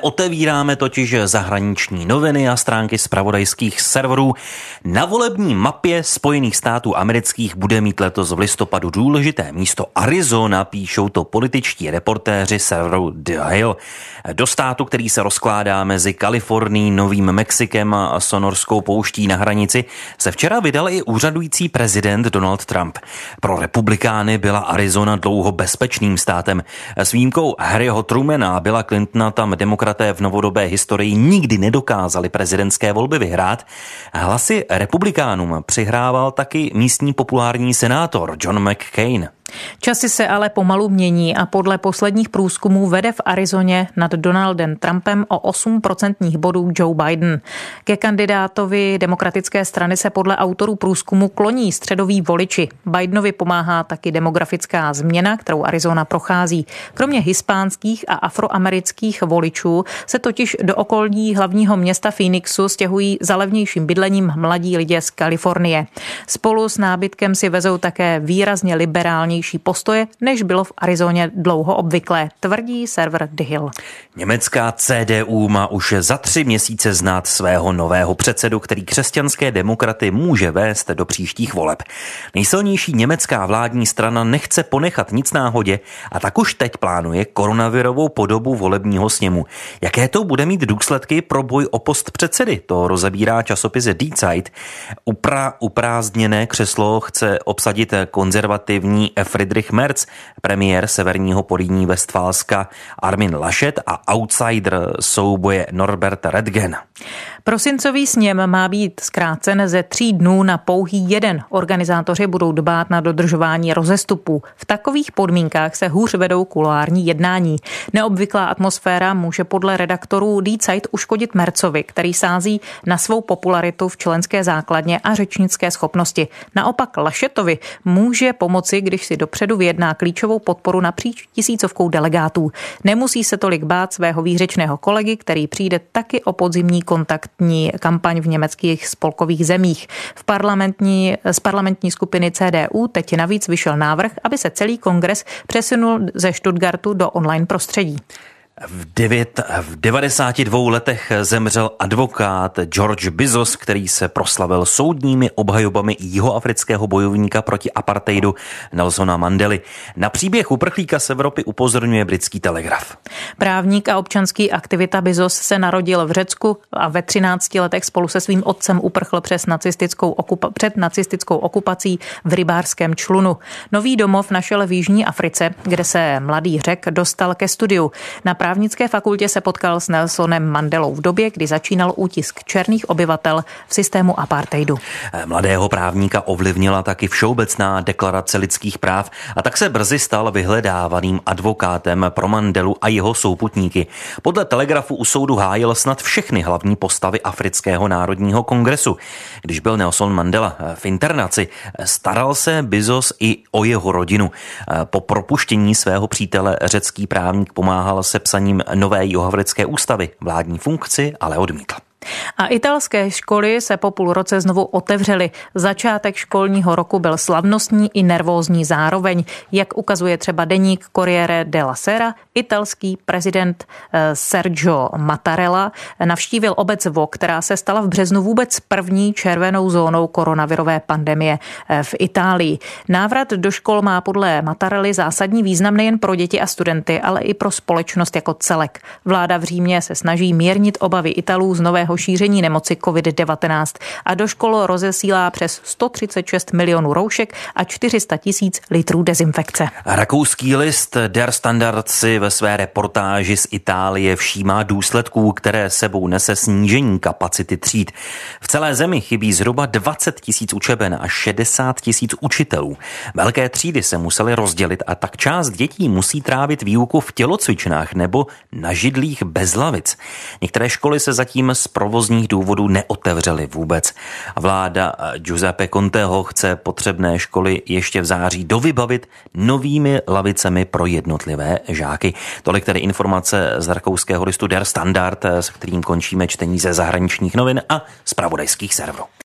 Otevíráme totiž zahraniční noviny a stránky zpravodajských serverů. Na volební mapě Spojených států amerických bude mít letos v listopadu důležité místo Arizona, píšou to političtí reportéři serveru The Hill. Do státu, který se rozkládá mezi Kalifornií, Novým Mexikem a Sonorskou pouští na hranici, se včera vydal i úřadující prezident Donald Trump. Pro republikány byla Arizona dlouho bezpečným státem. S výjimkou Harryho Trumana a Billa Clintona tam demokraté v novodobé historii nikdy nedokázali prezidentské volby vyhrát. Hlasy republikánům přihrával taky místní populární senátor John McCain. Časy se ale pomalu mění a podle posledních průzkumů vede v Arizoně nad Donaldem Trumpem o 8% bodů Joe Biden. Ke kandidátovi demokratické strany se podle autorů průzkumu kloní středoví voliči. Bidenovi pomáhá taky demografická změna, kterou Arizona prochází. Kromě hispánských a afroamerických voličů se totiž do okolí hlavního města Phoenixu stěhují za levnějším bydlením mladí lidé z Kalifornie. Spolu s nábytkem si vezou také výrazně liberální postoje, než bylo v Arizoně dlouho obvyklé, tvrdí server The Hill. Německá CDU má už za 3 měsíce znát svého nového předsedu, který křesťanské demokraty může vést do příštích voleb. Nejsilnější německá vládní strana nechce ponechat nic náhodě a tak už teď plánuje koronavirovou podobu volebního sněmu. Jaké to bude mít důsledky pro boj o post předsedy? To rozebírá časopis Die Zeit. Uprázdněné křeslo chce obsadit konzervativní Friedrich Merz, premiér severního Porýní Vestfálska Armin Laschet a outsider souboje Norbert Röttgen. Prosincový sněm má být zkrácen ze 3 dnů na pouhý 1. Organizátoři budou dbát na dodržování rozestupů. V takových podmínkách se hůř vedou kuloární jednání. Neobvyklá atmosféra může podle redaktorů Die Zeit uškodit Merzovi, který sází na svou popularitu v členské základně a řečnické schopnosti. Naopak Laschetovi může pomoci, když si dopředu vyjedná klíčovou podporu napříč 1000 delegátů. Nemusí se tolik bát svého výřečného kolegy, který přijde taky o podzimní kontaktní kampaň v německých spolkových zemích. Z parlamentní skupiny CDU teď navíc vyšel návrh, aby se celý kongres přesunul ze Stuttgartu do online prostředí. V 92 letech zemřel advokát George Bizos, který se proslavil soudními obhajobami jihoafrického bojovníka proti apartheidu Nelsona Mandely. Na příběh uprchlíka z Evropy upozorňuje britský Telegraf. Právník a občanský aktivita Bizos se narodil v Řecku a ve 13 letech spolu se svým otcem uprchl před nacistickou okupací v rybářském člunu. Nový domov našel v Jižní Africe, kde se mladý Řek dostal ke studiu. Na právnické fakultě se potkal s Nelsonem Mandelou v době, kdy začínal útisk černých obyvatel v systému apartheidu. Mladého právníka ovlivnila taky Všeobecná deklarace lidských práv a tak se brzy stal vyhledávaným advokátem pro Mandelu a jeho souputníky. Podle Telegrafu u soudu hájil snad všechny hlavní postavy Afrického národního kongresu. Když byl Nelson Mandela v internaci, staral se Bizos i o jeho rodinu. Po propuštění svého přítele řecký právník pomáhal se psaním nové jihoafrické ústavy. Vládní funkci ale odmítl. A italské školy se po půl roce znovu otevřely. Začátek školního roku byl slavnostní i nervózní zároveň. Jak ukazuje třeba deník Corriere della Sera, italský prezident Sergio Mattarella navštívil obec Vo, která se stala v březnu vůbec první červenou zónou koronavirové pandemie v Itálii. Návrat do škol má podle Mattarelly zásadní význam nejen pro děti a studenty, ale i pro společnost jako celek. Vláda v Římě se snaží mírnit obavy Italů z nového šíření nemoci COVID-19 a do škol rozesílá přes 136 milionů roušek a 400 000 litrů dezinfekce. Rakouský list Der Standard si ve své reportáži z Itálie všímá důsledků, které sebou nese snížení kapacity tříd. V celé zemi chybí zhruba 20 000 učeben a 60 000 učitelů. Velké třídy se musely rozdělit a tak část dětí musí trávit výuku v tělocvičnách nebo na židlích bez lavic. Některé školy se zatím z provozních důvodů neotevřely vůbec. Vláda Giuseppe Conteho chce potřebné školy ještě v září dovybavit novými lavicemi pro jednotlivé žáky. Tolik tedy informace z rakouského listu Der Standard, s kterým končíme čtení ze zahraničních novin a zpravodajských serverů.